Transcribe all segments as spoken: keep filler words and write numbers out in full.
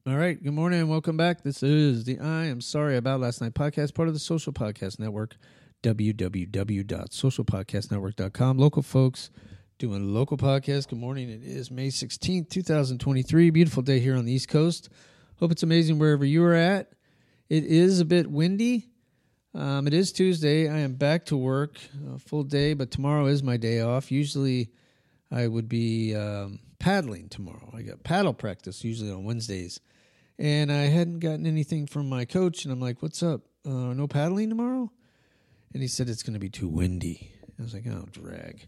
All right. Good morning and welcome back. This is the I Am Sorry About Last Night podcast, part of the Social Podcast Network, w w w dot social podcast network dot com. Local folks doing local podcasts. Good morning. It is May sixteenth, twenty twenty-three. Beautiful day here on the East Coast. Hope it's amazing wherever you are at. It is a bit windy. Um, it is Tuesday. I am back to work, a full day, but tomorrow is my day off. Usually I would be um, paddling tomorrow. I got paddle practice usually on Wednesdays. And I hadn't gotten anything from my coach, and I'm like, what's up? Uh, no paddling tomorrow? And he said it's going to be too windy. I was like, oh, drag.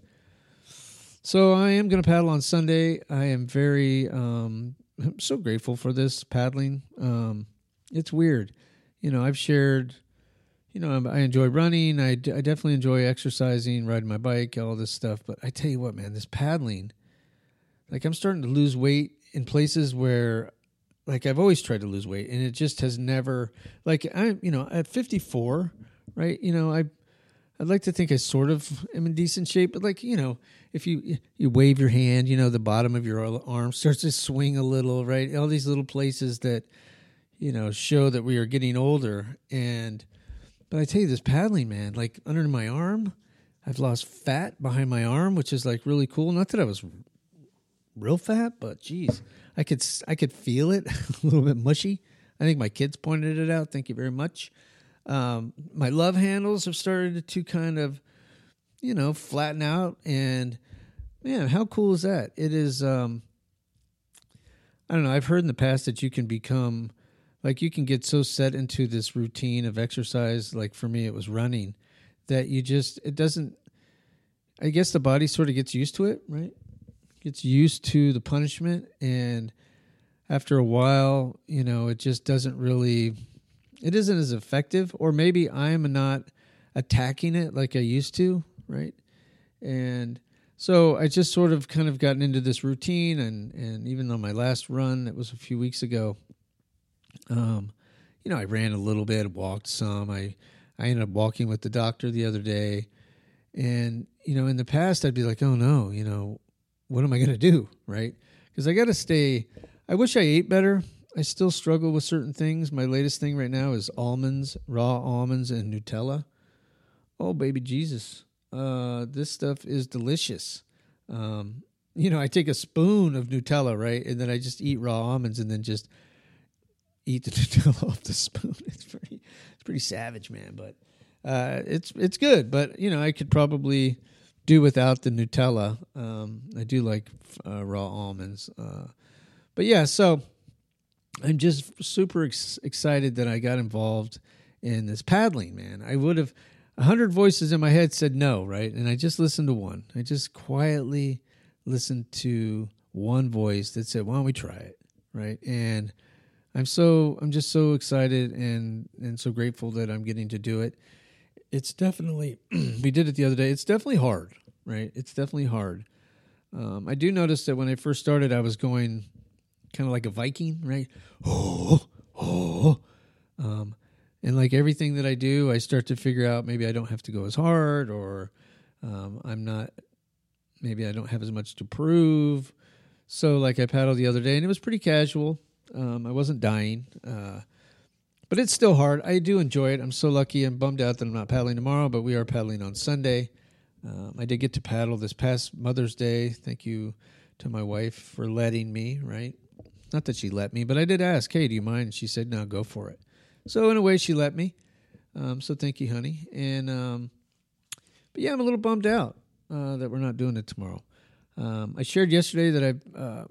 So I am going to paddle on Sunday. I am very, um, I'm so grateful for this paddling. Um, it's weird. You know, I've shared, you know, I enjoy running. I, d- I definitely enjoy exercising, riding my bike, all this stuff. But I tell you what, man, this paddling, like I'm starting to lose weight in places where, like I've always tried to lose weight, and it just has never, like I'm, you know, at fifty-four, right? You know, I, I'd like to think I sort of am in decent shape, but like, you know, if you, you wave your hand, you know, the bottom of your arm starts to swing a little, right? All these little places that, you know, show that we are getting older. And, but I tell you this paddling, man, like under my arm, I've lost fat behind my arm, which is like really cool. Not that I was real fat, but geez, I could I could feel it a little bit mushy. I think my kids pointed it out. Thank you very much. Um, my love handles have started to kind of, you know, flatten out. And man, how cool is that? It is. Um, I don't know. I've heard in the past that you can become, like, you can get so set into this routine of exercise. Like for me, it was running, that you just it doesn't. I guess the body sort of gets used to it, right? Gets used to the punishment, and after a while, you know, it just doesn't really, it isn't as effective, or maybe I'm not attacking it like I used to, right? And so I just sort of kind of gotten into this routine, and, and even though my last run, that was a few weeks ago, um, you know, I ran a little bit, walked some, I, I ended up walking with the doctor the other day, and, you know, in the past, I'd be like, oh no, you know, what am I going to do, right? Because I got to stay, I wish I ate better. I still struggle with certain things. My latest thing right now is almonds, raw almonds, and Nutella. Oh, baby Jesus. Uh, this stuff is delicious. Um, you know, I take a spoon of Nutella, right? And then I just eat raw almonds and then just eat the Nutella off the spoon. It's pretty, it's pretty savage, man. But uh, it's it's good. But, you know, I could probably do without the Nutella. Um, I do like uh, raw almonds. Uh, but yeah, so I'm just super ex- excited that I got involved in this paddling, man. I would have, a hundred voices in my head said no, right? And I just listened to one. I just quietly listened to one voice that said, why don't we try it, right? And I'm so, I'm just so excited and, and so grateful that I'm getting to do it. It's definitely, we did it the other day. It's definitely hard, right? It's definitely hard. Um, I do notice that when I first started, I was going kind of like a Viking, right? Oh, oh. Um, and like everything that I do, I start to figure out maybe I don't have to go as hard, or um, I'm not, maybe I don't have as much to prove. So like I paddled the other day, and it was pretty casual. Um, I wasn't dying. Uh But it's still hard. I do enjoy it. I'm so lucky and bummed out that I'm not paddling tomorrow, but we are paddling on Sunday. Um, I did get to paddle this past Mother's Day. Thank you to my wife for letting me, right? Not that she let me, but I did ask, hey, do you mind? And she said, no, go for it. So in a way, she let me. Um, so thank you, honey. And um, but yeah, I'm a little bummed out uh, that we're not doing it tomorrow. Um, I shared yesterday that I uh,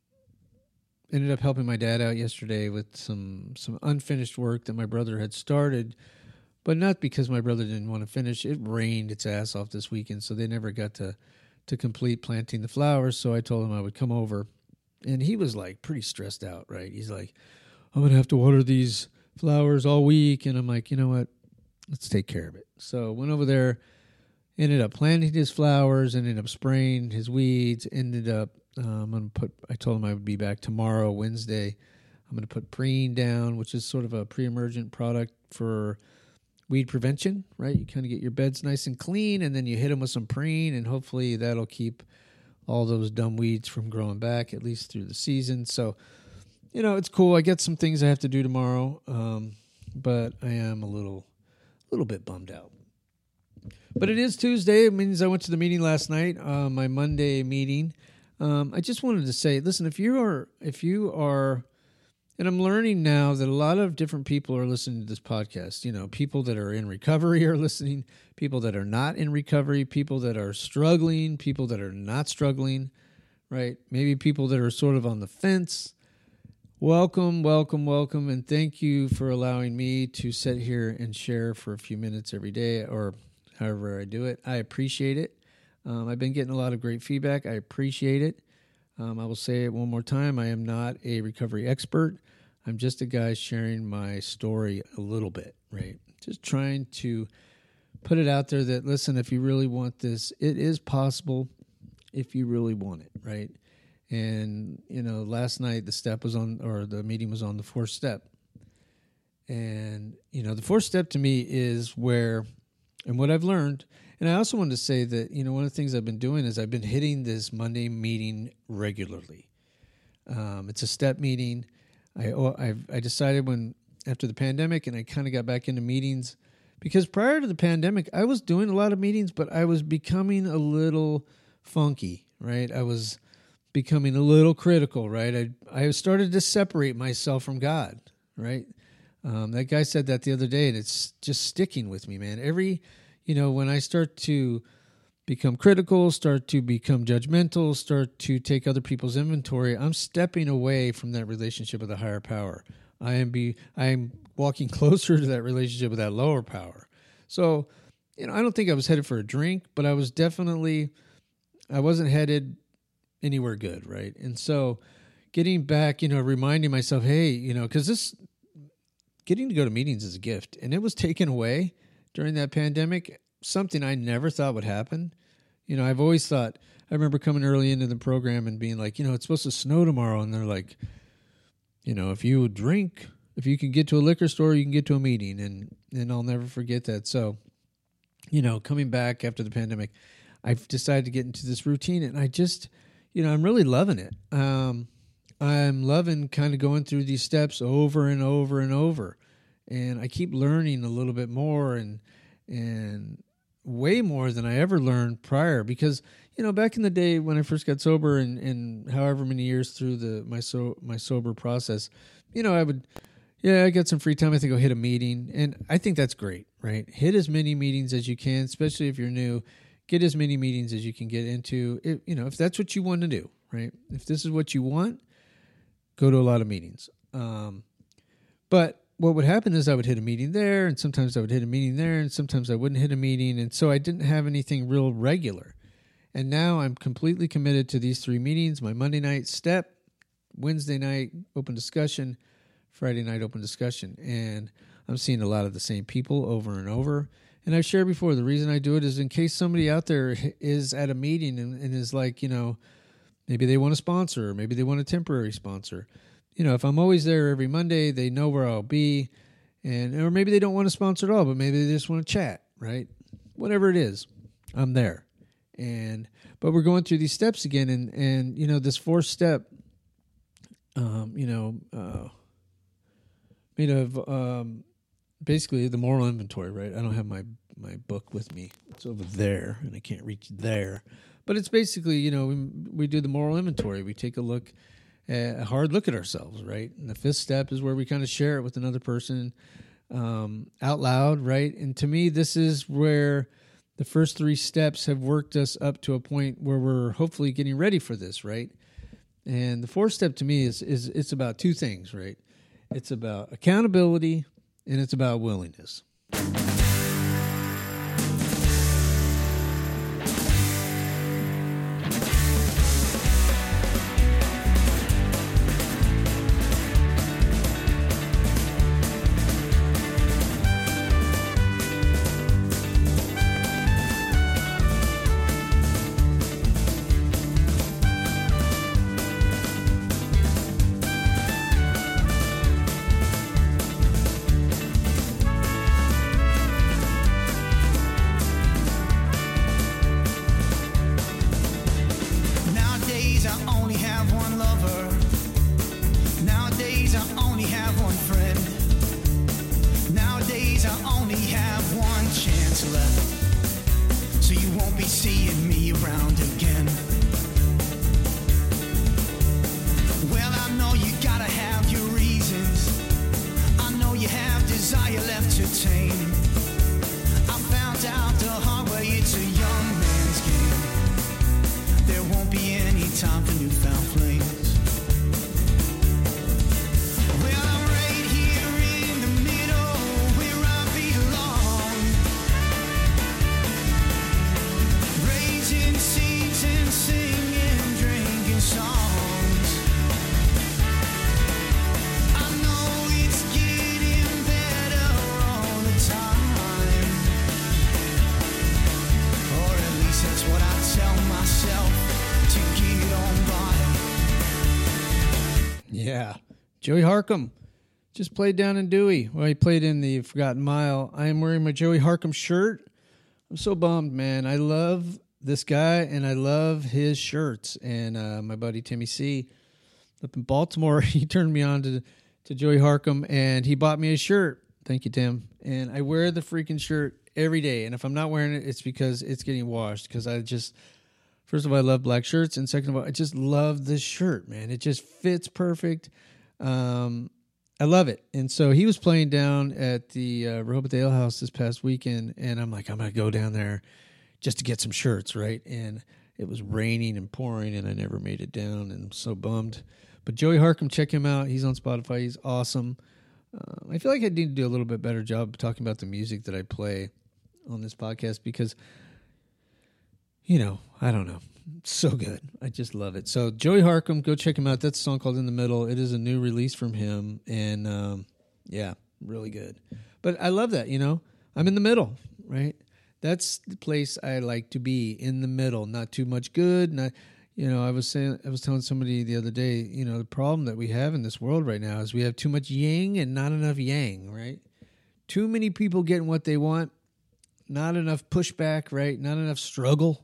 ended up helping my dad out yesterday with some some unfinished work that my brother had started, but not because my brother didn't want to finish. It rained its ass off this weekend, so they never got to, to complete planting the flowers, so I told him I would come over. And he was, like, pretty stressed out, right? He's like, I'm going to have to water these flowers all week. And I'm like, you know what? Let's take care of it. So went over there, ended up planting his flowers, ended up spraying his weeds, ended up Um, I'm going to put, I told him I would be back tomorrow, Wednesday. I'm going to put Preen down, which is sort of a pre-emergent product for weed prevention, right? You kind of get your beds nice and clean, and then you hit them with some Preen, and hopefully that'll keep all those dumb weeds from growing back, at least through the season. So you know, it's cool. I got some things I have to do tomorrow, um, but I am a little, little bit bummed out. But it is Tuesday. It means I went to the meeting last night, uh, my Monday meeting. Um, I just wanted to say, listen, if you are, if you are, and I'm learning now that a lot of different people are listening to this podcast. You know, people that are in recovery are listening, people that are not in recovery, people that are struggling, people that are not struggling, right? Maybe people that are sort of on the fence. Welcome, welcome, welcome, and thank you for allowing me to sit here and share for a few minutes every day, or however I do it. I appreciate it. Um, I've been getting a lot of great feedback. I appreciate it. Um, I will say it one more time. I am not a recovery expert. I'm just a guy sharing my story a little bit, right? Just trying to put it out there that, listen, if you really want this, it is possible if you really want it, right? And, you know, last night the step was on, or the meeting was on the fourth step. And, you know, the fourth step to me is where, and what I've learned, and I also wanted to say that, you know, one of the things I've been doing is I've been hitting this Monday meeting regularly. Um, it's a step meeting. I I've, I decided when, after the pandemic, and I kind of got back into meetings, because prior to the pandemic, I was doing a lot of meetings, but I was becoming a little funky, right? I was becoming a little critical, right? I I started to separate myself from God, right? Um, that guy said that the other day, and it's just sticking with me, man. Every, you know, when I start to become critical, start to become judgmental, start to take other people's inventory, I'm stepping away from that relationship with a higher power. I am be I am walking closer to that relationship with that lower power. So, you know, I don't think I was headed for a drink, but I was definitely, I wasn't headed anywhere good, right? And so getting back, you know, reminding myself, hey, you know, because this, getting to go to meetings is a gift, and it was taken away during that pandemic, something I never thought would happen. You know, I've always thought, I remember coming early into the program and being like, you know, it's supposed to snow tomorrow, and they're like, you know, if you drink, if you can get to a liquor store, you can get to a meeting, and, and I'll never forget that. So, you know, coming back after the pandemic, I've decided to get into this routine, and I just, you know, I'm really loving it. Um, I'm loving kind of going through these steps over and over and over. And I keep learning a little bit more and and way more than I ever learned prior. Because, you know, back in the day when I first got sober and, and however many years through the my so my sober process, you know, I would, yeah, I got some free time. I think I'll hit a meeting. And I think that's great, right? Hit as many meetings as you can, especially if you're new. Get as many meetings as you can get into. If, you know, if that's what you want to do, right? If this is what you want, go to a lot of meetings. Um, but what would happen is I would hit a meeting there, and sometimes I would hit a meeting there, and sometimes I wouldn't hit a meeting. And so I didn't have anything real regular. And now I'm completely committed to these three meetings: my Monday night step, Wednesday night open discussion, Friday night open discussion. And I'm seeing a lot of the same people over and over. And I've shared before, the reason I do it is in case somebody out there is at a meeting and, and is like, you know, maybe they want a sponsor, or maybe they want a temporary sponsor. You know, if I'm always there every Monday, they know where I'll be. And or maybe they don't want to sponsor at all, but maybe they just want to chat, right? Whatever it is, I'm there. And but we're going through these steps again, and and you know, this fourth step, um, you know, uh, made of um, basically the moral inventory, right? I don't have my my book with me; it's over there, and I can't reach there. But it's basically, you know, we, we do the moral inventory. We take a look, a hard look at ourselves, right? And the fifth step is where we kind of share it with another person um, out loud, right? And to me, this is where the first three steps have worked us up to a point where we're hopefully getting ready for this, right? And the fourth step to me is is it's about two things, right? It's about accountability and it's about willingness. what's left, so you won't be seeing me around again. Well, I know you gotta have your reasons. I know you have desire left to tame. I found out the hard way it's a young man's game. There won't be any time for newfound flames. Well, I'm right here in the middle where I belong, raising seeds and singing, drinking songs. I know it's getting better all the time, or at least that's what I tell myself to get on by. Yeah. Joey Harcum just played down in Dewey. Well, he played in the Forgotten Mile. I am wearing my Joey Harcum shirt. I'm so bummed, man. I love this guy, and I love his shirts. And uh, my buddy Timmy C up in Baltimore, he turned me on to, to Joey Harcum, and he bought me a shirt. Thank you, Tim. And I wear the freaking shirt every day. And if I'm not wearing it, it's because it's getting washed. Because I just, first of all, I love black shirts. And second of all, I just love this shirt, man. It just fits perfect. Um, I love it. And so he was playing down at the uh, Rehoboth Ale House this past weekend, and I'm like, I'm going to go down there just to get some shirts, right? And it was raining and pouring, and I never made it down, and I'm so bummed. But Joey Harcum, check him out. He's on Spotify. He's awesome. Uh, I feel like I need to do a little bit better job talking about the music that I play on this podcast because, you know, I don't know. So good. I just love it. So Joey Harcum, go check him out. That's a song called In the Middle. It is a new release from him. And um, yeah, really good. But I love that, you know. I'm in the middle, right? That's the place I like to be, in the middle. Not too much good. Not, you know, I was saying, I was telling somebody the other day, you know, the problem that we have in this world right now is we have too much yin and not enough yang, right? Too many people getting what they want. Not enough pushback, right? Not enough struggle.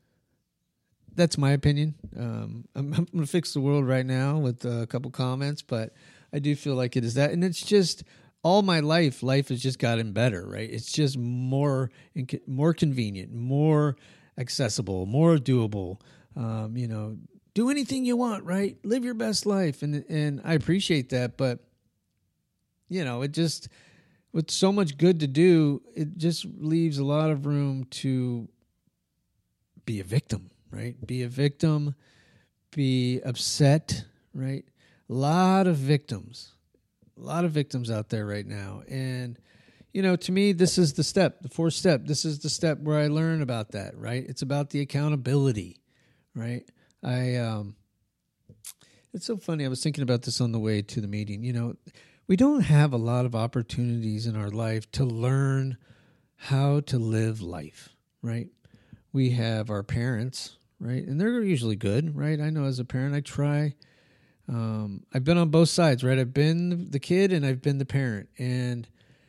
That's my opinion. Um, I'm, I'm going to fix the world right now with a couple comments, but I do feel like it is that. And it's just all my life, life has just gotten better, right? It's just more, more convenient, more accessible, more doable. Um, you know, do anything you want, right? Live your best life. And, and I appreciate that, but you know, it just, with so much good to do, it just leaves a lot of room to be a victim. Right? Be a victim, be upset, right? A lot of victims, a lot of victims out there right now. And, you know, to me, this is the step, the fourth step. This is the step where I learn about that, right? It's about the accountability, right? I, um, it's so funny. I was thinking about this on the way to the meeting. You know, we don't have a lot of opportunities in our life to learn how to live life, right? We have our parents, right? And they're usually good, right? I know as a parent, I try. Um, I've been on both sides, right? I've been the kid and I've been the parent. And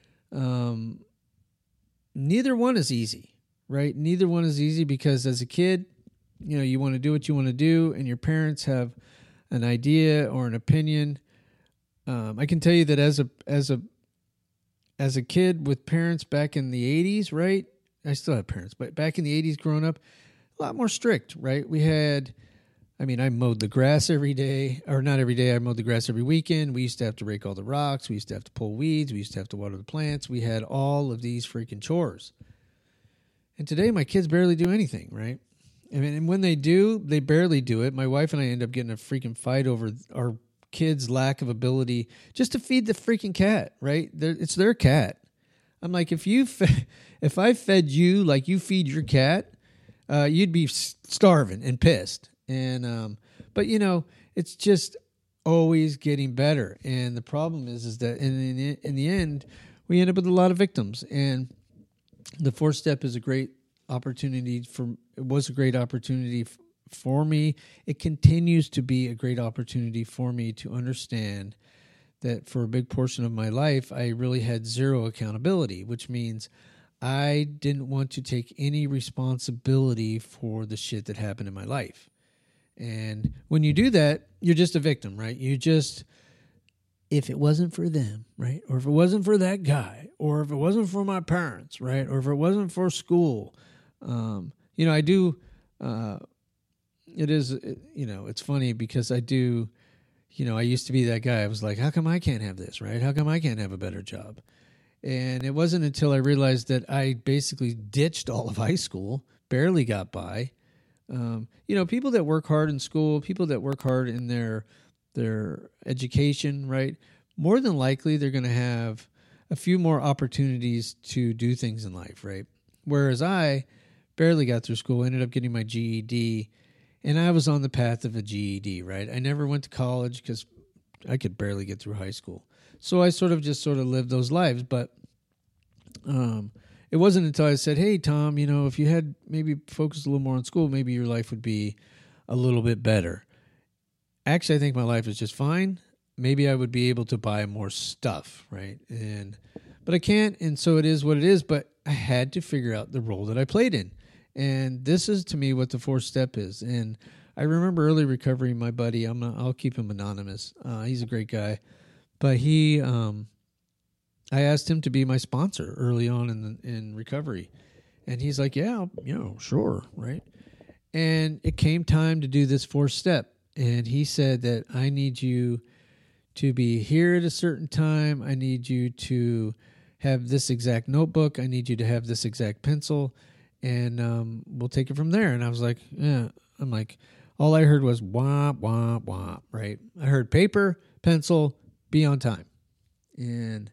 um, neither one is easy, right? Neither one is easy because as a kid, you know, you want to do what you want to do and your parents have an idea or an opinion. Um, I can tell you that as a as a as a kid with parents back in the eighties, right? I still have parents, but back in the eighties growing up, a lot more strict, right? We had, I mean, I mowed the grass every day, or not every day, I mowed the grass every weekend. We used to have to rake all the rocks. We used to have to pull weeds. We used to have to water the plants. We had all of these freaking chores. And today, my kids barely do anything, right? I mean, and when they do, they barely do it. My wife and I end up getting a freaking fight over our kids' lack of ability just to feed the freaking cat, right? They're, it's their cat. I'm like, if you, fe- if I fed you like you feed your cat, uh, you'd be starving and pissed. And, um, but you know, it's just always getting better. And the problem is, is that in, in, the, in the end, we end up with a lot of victims. And the fourth step is a great opportunity for, it was a great opportunity f- for me. It continues to be a great opportunity for me to understand that for a big portion of my life, I really had zero accountability, which means I didn't want to take any responsibility for the shit that happened in my life. And when you do that, you're just a victim, right? You just, if it wasn't for them, right? Or if it wasn't for that guy, or if it wasn't for my parents, right? Or if it wasn't for school, um, you know, I do, uh, it is, you know, it's funny because I do, you know, I used to be that guy. I was like, how come I can't have this, right? How come I can't have a better job? And it wasn't until I realized that I basically ditched all of high school, barely got by. Um, you know, people that work hard in school, people that work hard in their their education, right? More than likely, they're going to have a few more opportunities to do things in life, right? Whereas I barely got through school, ended up getting my G E D, and I was on the path of a G E D, right? I never went to college because I could barely get through high school. So I sort of just sort of lived those lives, but um, it wasn't until I said, hey, Tom, you know, if you had maybe focused a little more on school, maybe your life would be a little bit better. Actually, I think my life is just fine. Maybe I would be able to buy more stuff, right? And but I can't, and so it is what it is. But I had to figure out the role that I played in. And this is, to me, what the fourth step is. And I remember early recovery, my buddy, I'm not, I'll keep him anonymous. Uh, he's a great guy. But he, um, I asked him to be my sponsor early on in the, in recovery. And he's like, yeah, you know, sure, right? And it came time to do this fourth step. And he said that I need you to be here at a certain time. I need you to have this exact notebook. I need you to have this exact pencil. And um, we'll take it from there. And I was like, yeah. I'm like, all I heard was womp, womp, womp, right? I heard paper, pencil, be on time. And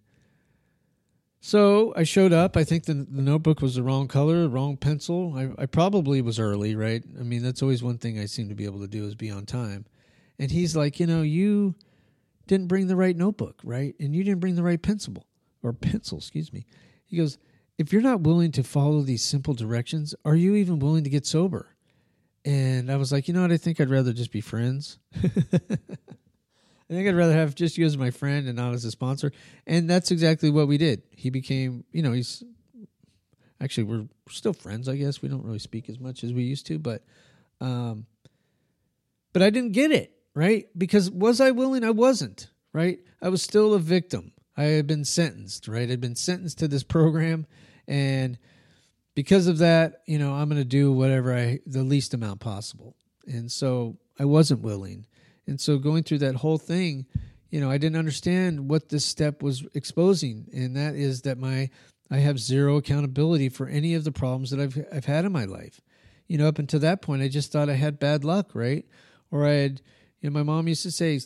so I showed up. I think the, the notebook was the wrong color, the wrong pencil. I, I probably was early, right? I mean, that's always one thing I seem to be able to do is be on time. And he's like, you know, you didn't bring the right notebook, right? And you didn't bring the right pencil, or pencil, excuse me. He goes, if you're not willing to follow these simple directions, are you even willing to get sober? And I was like, you know what? I think I'd rather just be friends. I think I'd rather have just you as my friend and not as a sponsor. And that's exactly what we did. He became, you know, he's actually, we're still friends, I guess. We don't really speak as much as we used to, but, um, but I didn't get it, right? Because was I willing? I wasn't, right? I was still a victim. I had been sentenced, right? I'd been sentenced to this program, and because of that, you know, I'm going to do whatever I, the least amount possible. And so I wasn't willing. And so going through that whole thing, you know, I didn't understand what this step was exposing. And that is that my, I have zero accountability for any of the problems that I've, I've had in my life. You know, up until that point, I just thought I had bad luck, right? Or I had, you know, my mom used to say,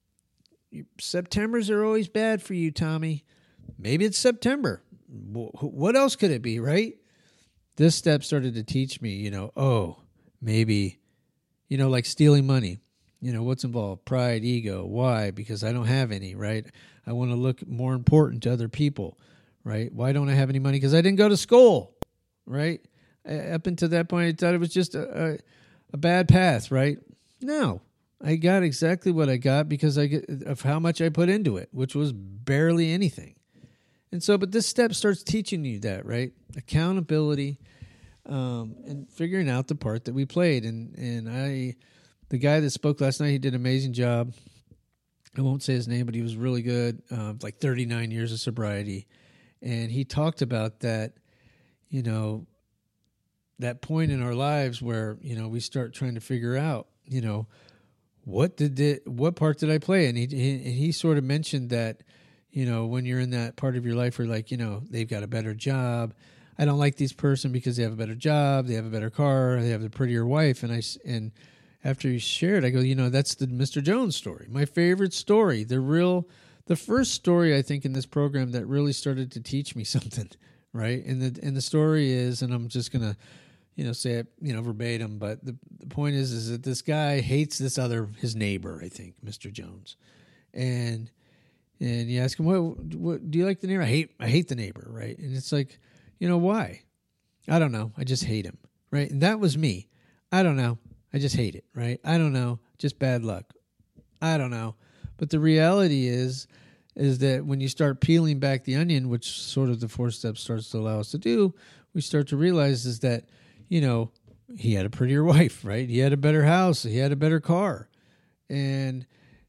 Septembers are always bad for you, Tommy. Maybe it's September. What else could it be, right? This step started to teach me, you know, oh, maybe, you know, like stealing money. You know, what's involved? Pride, ego. Why? Because I don't have any, right? I want to look more important to other people, right? Why don't I have any money? Because I didn't go to school, right? Up until that point, I thought it was just a, a, a bad path, right? No. I got exactly what I got because I get, of how much I put into it, which was barely anything. And so, but this step starts teaching you that, right? Accountability, um, and figuring out the part that we played. And, and I, the guy that spoke last night, he did an amazing job. I won't say his name, but he was really good. Uh, like thirty-nine years of sobriety. And he talked about that, you know, that point in our lives where, you know, we start trying to figure out, you know, What did it, what part did I play? And he, he he sort of mentioned that, you know, when you're in that part of your life where, like, you know, they've got a better job. I don't like this person because they have a better job, they have a better car, they have a prettier wife. And I and after he shared, I go, you know, that's the Mister Jones story, my favorite story, the real, the first story I think in this program that really started to teach me something, right? And the and the story is, and I'm just gonna, you know, say it, you know, verbatim, but the, the point is, is that this guy hates this other, his neighbor, I think, Mister Jones. And, and you ask him, what, what, do you like the neighbor? I hate, I hate the neighbor. Right. And it's like, you know, why? I don't know. I just hate him. Right. And that was me. I don't know. I just hate it. Right. I don't know. Just bad luck. I don't know. But the reality is, is that when you start peeling back the onion, which sort of the fourth step starts to allow us to do, we start to realize is that, you know, he had a prettier wife, right? He had a better house. He had a better car. And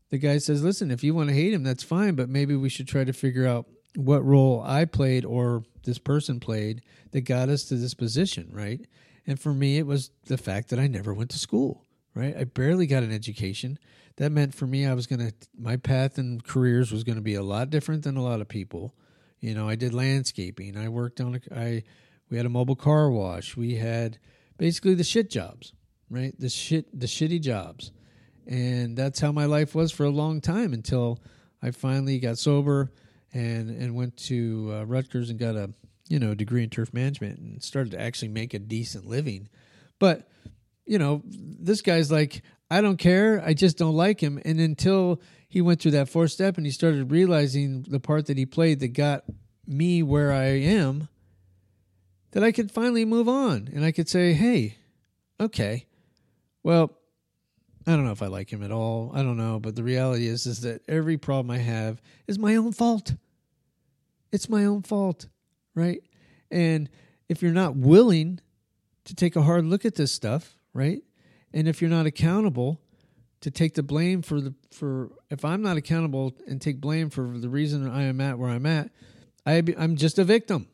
the guy says, listen, if you want to hate him, that's fine, but maybe we should try to figure out what role I played or this person played that got us to this position, right? And for me, it was the fact that I never went to school, right? I barely got an education. That meant for me, I was going to, my path and careers was going to be a lot different than a lot of people. You know, I did landscaping. I worked on, a, I, we had a mobile car wash. We had basically the shit jobs, right? The shit, the shitty jobs. And that's how my life was for a long time until I finally got sober and, and went to uh, Rutgers and got a, you know, degree in turf management and started to actually make a decent living. But, you know, this guy's like, I don't care. I just don't like him. And until he went through that fourth step and he started realizing the part that he played that got me where I am, that I could finally move on. And I could say, hey, okay, well, I don't know if I like him at all. I don't know. But the reality is, is that every problem I have is my own fault. It's my own fault, right? And if you're not willing to take a hard look at this stuff, right? And if you're not accountable to take the blame for the, for, if I'm not accountable and take blame for the reason I am at where I'm at, I, I'm just a victim.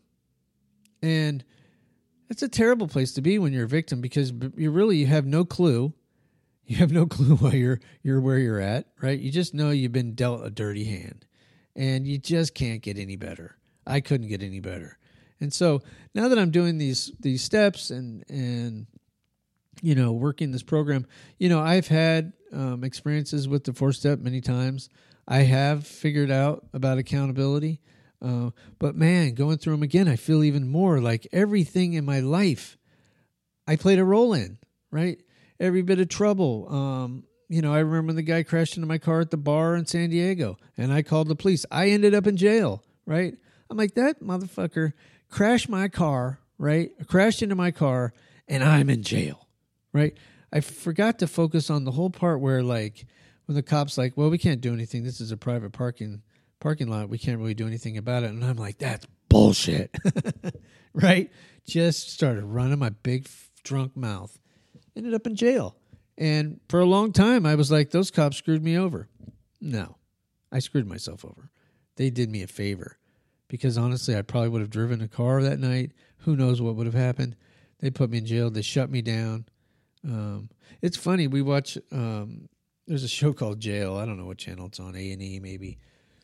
And it's a terrible place to be when you're a victim because you really, you have no clue. You have no clue why you're you're where you're at, right? You just know you've been dealt a dirty hand, and you just can't get any better. I couldn't get any better, and so now that I'm doing these these steps and and you know working this program, you know I've had um, experiences with the four step many times. I have figured out about accountability, uh, but man, going through them again, I feel even more like everything in my life I played a role in, right? Every bit of trouble. Um, you know, I remember when the guy crashed into my car at the bar in San Diego, and I called the police. I ended up in jail, right? I'm like, that motherfucker crashed my car, right? Crashed into my car, and I'm in jail, right? I forgot to focus on the whole part where, like, when the cop's like, well, we can't do anything. This is a private parking parking lot. We can't really do anything about it. And I'm like, that's bullshit, right? Just started running my big drunk mouth. Ended up in jail. And for a long time, I was like, those cops screwed me over. No, I screwed myself over. They did me a favor because honestly, I probably would have driven a car that night. Who knows what would have happened? They put me in jail. They shut me down. Um, it's funny. We watch, um, there's a show called Jail. I don't know what channel it's on, A and E maybe.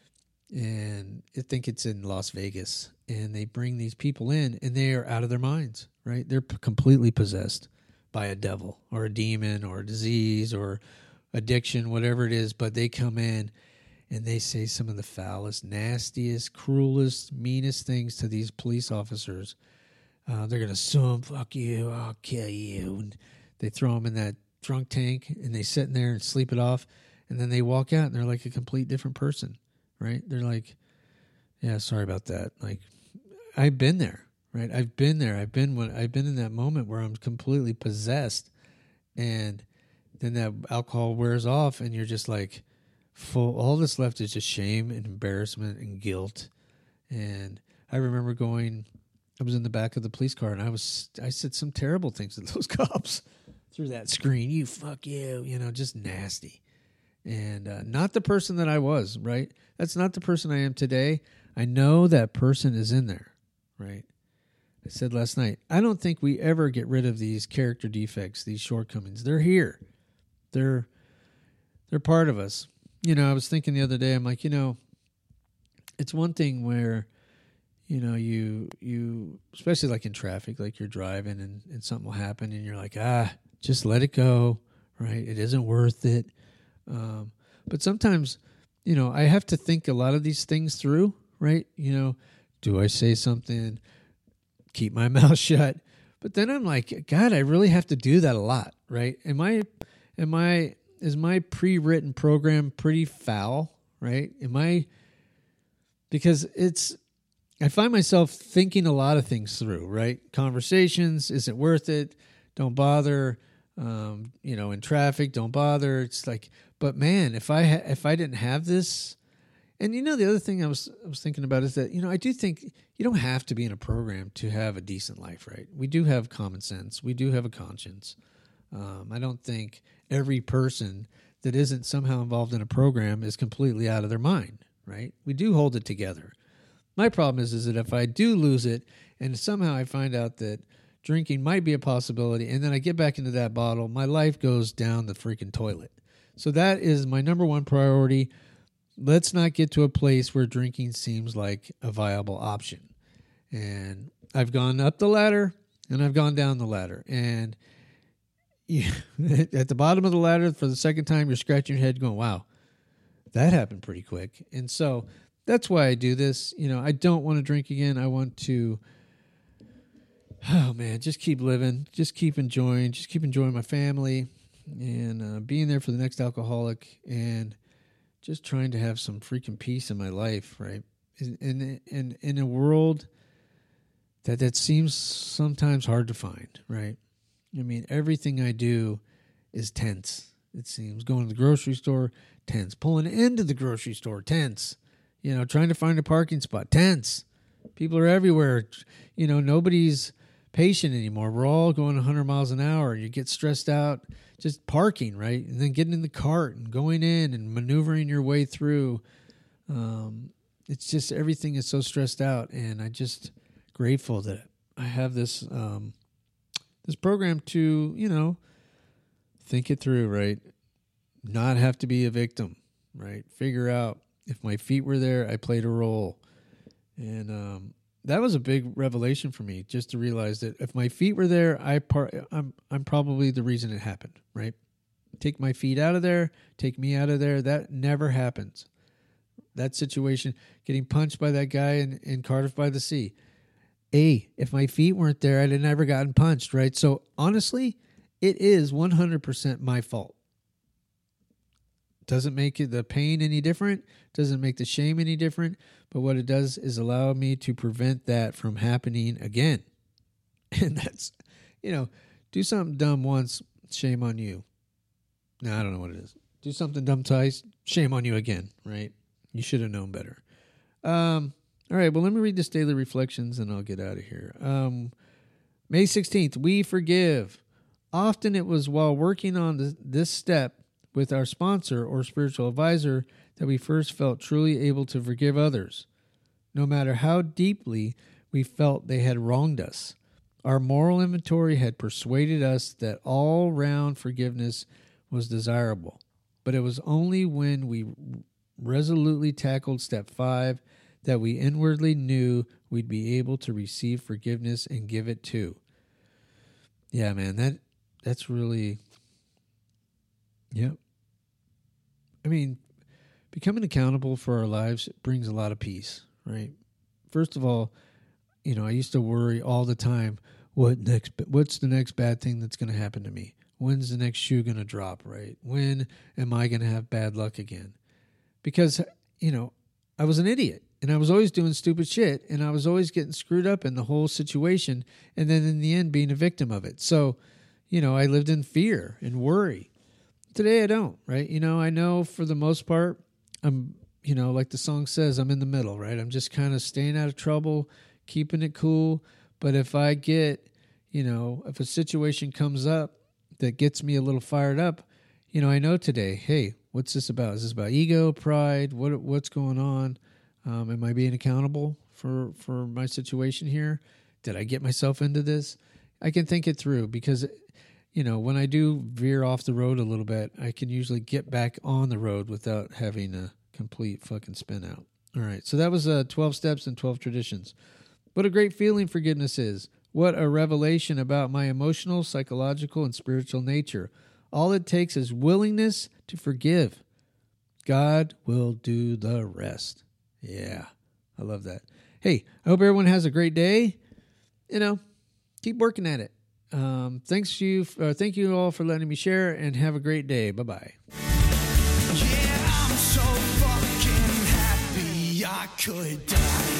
And I think it's in Las Vegas. And they bring these people in and they are out of their minds, right? They're p- completely possessed by a devil or a demon or a disease or addiction, whatever it is, but they come in and they say some of the foulest, nastiest, cruelest, meanest things to these police officers. Uh, they're going to sue them, fuck you, I'll kill you. And they throw them in that drunk tank and they sit in there and sleep it off. And then they walk out and they're like a complete different person, right? They're like, yeah, sorry about that. Like, I've been there. Right, I've been there. I've been when I've been in that moment where I'm completely possessed, and then that alcohol wears off, and you're just like full. All that's left is just shame and embarrassment and guilt. And I remember going. I was in the back of the police car, and I was I said some terrible things to those cops through that screen. You fuck you, you know, just nasty, and uh, not the person that I was. Right, that's not the person I am today. I know that person is in there. Right. I said last night, I don't think we ever get rid of these character defects, these shortcomings. They're here. They're they're part of us. You know, I was thinking the other day, I'm like, you know, it's one thing where, you know, you, you especially like in traffic, like you're driving and, and something will happen and you're like, ah, just let it go, right? It isn't worth it. Um, but sometimes, you know, I have to think a lot of these things through, right? You know, do I say something? Keep my mouth shut. But then I'm like, God, I really have to do that a lot, right? Am I, am I, is my pre-written program pretty foul, right? Am I, because it's, I find myself thinking a lot of things through, right? Conversations, is it worth it? Don't bother. Um, you know, in traffic, don't bother. It's like, but man, if I, ha- if I didn't have this, and you know, the other thing I was I was thinking about is that, you know, I do think you don't have to be in a program to have a decent life, right? We do have common sense. We do have a conscience. Um, I don't think every person that isn't somehow involved in a program is completely out of their mind, right? We do hold it together. My problem is, is that if I do lose it and somehow I find out that drinking might be a possibility and then I get back into that bottle, my life goes down the freaking toilet. So that is my number one priority. Let's not get to a place where drinking seems like a viable option. And I've gone up the ladder and I've gone down the ladder. And you, at the bottom of the ladder, for the second time, you're scratching your head going, wow, that happened pretty quick. And so that's why I do this. You know, I don't want to drink again. I want to, oh man, just keep living, just keep enjoying, just keep enjoying my family and uh, being there for the next alcoholic and just trying to have some freaking peace in my life, right? In in in, in a world that that seems sometimes hard to find, right? I mean, everything I do is tense. It seems going to the grocery store, tense. Pulling into the grocery store, tense. You know, trying to find a parking spot, tense. People are everywhere. You know, nobody's patient anymore. We're all going one hundred miles an hour. You get stressed out just parking, right? And then getting in the cart and going in and maneuvering your way through. Um, it's just everything is so stressed out, and I just grateful that I have this um, this program to, you know, think it through, right? Not have to be a victim, right? Figure out if my feet were there, I played a role. And um, that was a big revelation for me, just to realize that if my feet were there, I par- I'm I'm probably the reason it happened, right? Take my feet out of there, take me out of there. That never happens. That situation, getting punched by that guy in, in Cardiff by the Sea. A, if my feet weren't there, I'd have never gotten punched, right? So honestly, it is one hundred percent my fault. Doesn't make it the pain any different, doesn't make the shame any different, but what it does is allow me to prevent that from happening again. And that's, you know, do something dumb once, shame on you. No, I don't know what it is. Do something dumb twice, shame on you again, right? You should have known better. Um, all right, well, let me read this daily reflections and I'll get out of here. Um, May sixteenth, we forgive. Often it was while working on this, this step with our sponsor or spiritual advisor that we first felt truly able to forgive others, no matter how deeply we felt they had wronged us. Our moral inventory had persuaded us that all-round forgiveness was desirable, but it was only when we resolutely tackled step five that we inwardly knew we'd be able to receive forgiveness and give it too. Yeah, man, that that's really... Yep. I mean, becoming accountable for our lives brings a lot of peace, right? First of all, you know, I used to worry all the time, what next? What's the next bad thing that's going to happen to me? When's the next shoe going to drop, right? When am I going to have bad luck again? Because, you know, I was an idiot and I was always doing stupid shit and I was always getting screwed up in the whole situation and then in the end being a victim of it. So, you know, I lived in fear and worry. Today I don't, right? You know, I know for the most part, I'm, you know, like the song says, I'm in the middle, right? I'm just kind of staying out of trouble, keeping it cool. But if I get, you know, if a situation comes up that gets me a little fired up, you know, I know today, hey, what's this about? Is this about ego, pride? What what's going on? Um, am I being accountable for, for my situation here? Did I get myself into this? I can think it through because, you know, when I do veer off the road a little bit, I can usually get back on the road without having a complete fucking spin out. All right, so that was uh, twelve steps and twelve traditions. What a great feeling forgiveness is. What a revelation about my emotional, psychological, and spiritual nature. All it takes is willingness to forgive. God will do the rest. Yeah, I love that. Hey, I hope everyone has a great day. You know, keep working at it. Um, thanks you, uh, thank you all for letting me share, and have a great day. Bye-bye. Yeah, I'm so fucking happy I could die.